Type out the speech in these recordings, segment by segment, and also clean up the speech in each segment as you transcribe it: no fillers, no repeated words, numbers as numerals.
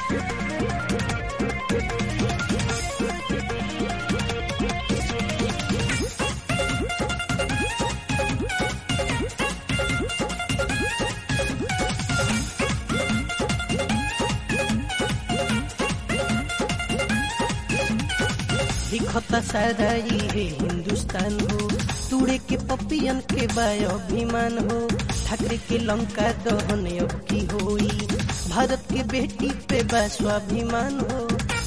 दिखता सारा ये हिंदुस्तान हो, तुड़े के पपियन के बाय अभिमान हो, ठाकरे के लंका दहन अब की होई, भारत के बेटी पे बा स्वाभिमान हो।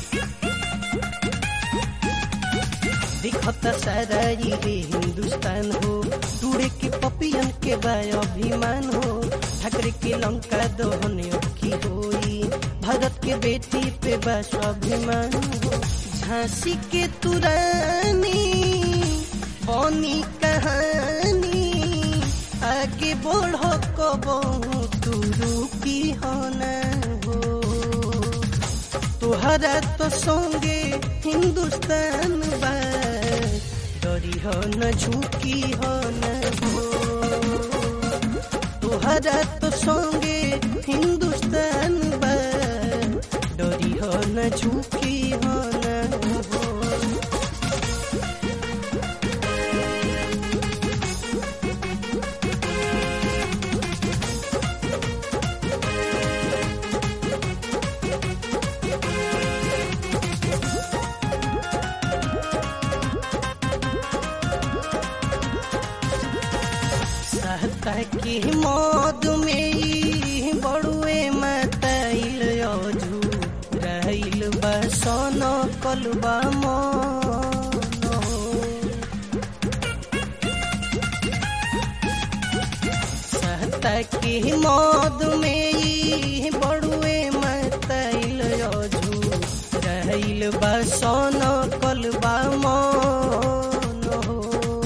दिखता सारा ये हिंदुस्तान हो, तुड़े के पपियन के बाय अभिमान हो, ठाकरे के लंका दहन अब की होई, भारत के बेटी पे बा स्वाभिमान हो। झांसी के तुरानी बनी कहानी, आगे बढ़ो कबहू तू रुकी हो न हो, तुहरा तो संगे हिंदुस्तान बा, डरी हो न झुकी हो न हो, तुहरा तो संगे हिंदुस्तान बा, डरी हो न झुकी हो न हो। सहता की मौत में बड़ुए मतैल अजू रहिल बसन कलबा मन, सहता की मौत में बड़ुए मतैल अजू रहिल बसन कलबा मन हो।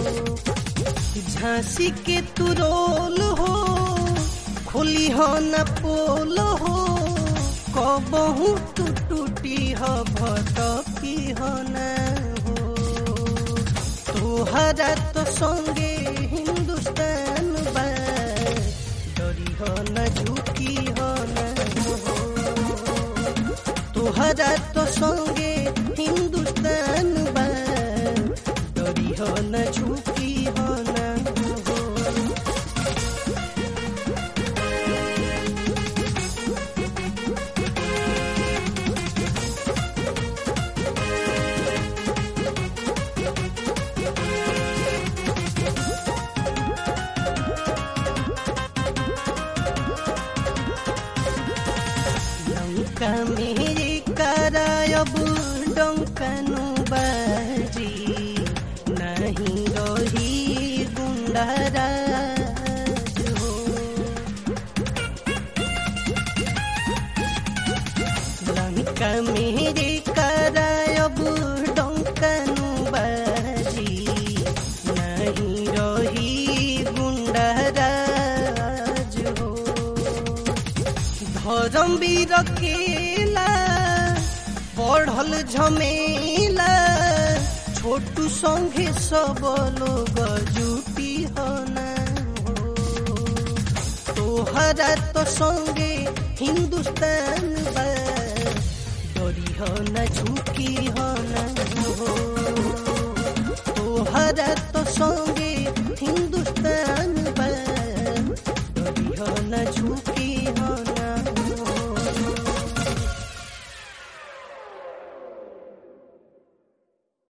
झांसी के तुरोल हो, खोली हो न पोल हो, कबहू तू टूटी हो भटकी हो न हो, तुहरा तो संगे हिंदुस्तान बा, डरी हो न झुकी हो न हो, तुहरा तो संगे हिंदुस्तान बा, डरी हो न झुकी हो न। लंका मेरे करायब डंकनु बाजी, नहीं रही गुंडाराज हो। लंका मेरे करायब डंकनु बाजी, नहीं रही गुंडाराज हो। धर्मवीर केला बढ़ल झमेला, छोटू संगे सब लोग जुटी हो न हो, तोहरा तो संगे हिंदुस्तान बा, डरी हो न झुकी